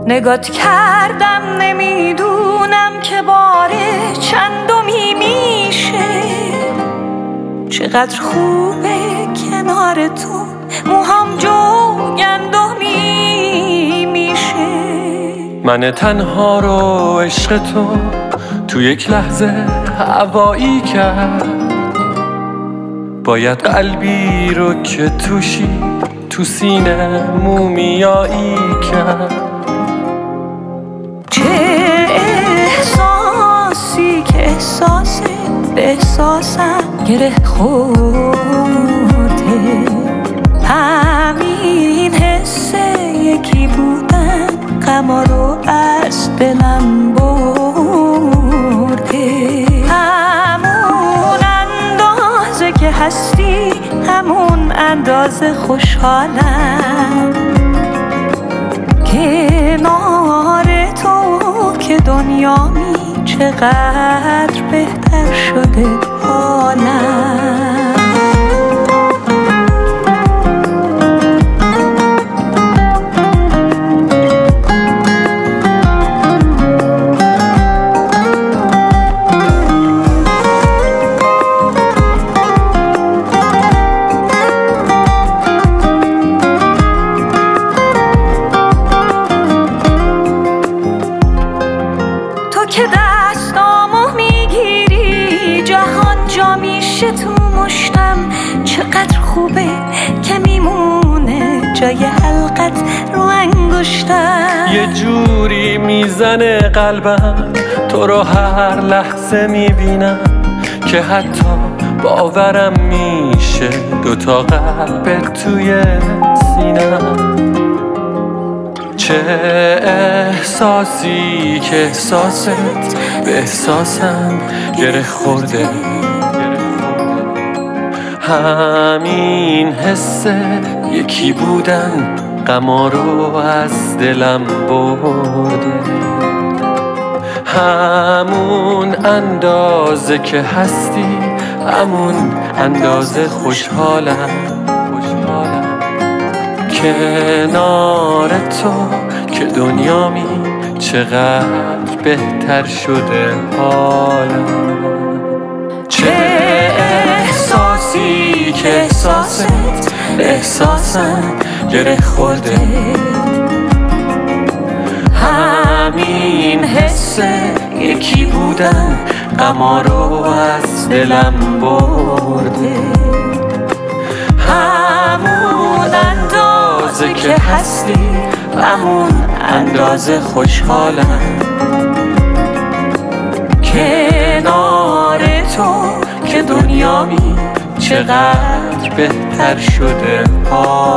نگات کردم نمیدونم که بار چندمی میشه. چقدر خوبه کنار تو موهام جوگندمی میشه. من تنها رو عشق تو یک لحظه هوایی کرد. باید قلبی رو که توشی تو سینه مومیایی کرد. چه احساسی که احساس به احساسم گره خورده. همین حس یکی بودن غما رو از دلم برده. همون اندازه که هستی همون اندازه خوشحالم. کنار تو که دنیامی چقدر بهتر شده حالم. که دستامو میگیری جهان جا میشه تو مشتم. چقدر خوبه که میمونه جای حلقت رو انگشتم. یه جوری میزنه قلبم تو رو هر لحظه میبینم که حتی باورم میشه دوتا قلب توی سینم. چه احساسی که احساست به احساسم گره خورده. همین حسه یکی بودن غما رو از دلم برده. همون اندازه که هستی همون اندازه خوشحالم. کنار تو که دنیامی چقدر بهتر شده حالم. چه احساسی که احساست به احساسم گره خورده. همین حسه یکی بودن غما رو از دلم برده. همون اندازه که هستی همون اندازه خوشحالم. کنار تو که دنیامی چقدر بهتر شده حالم.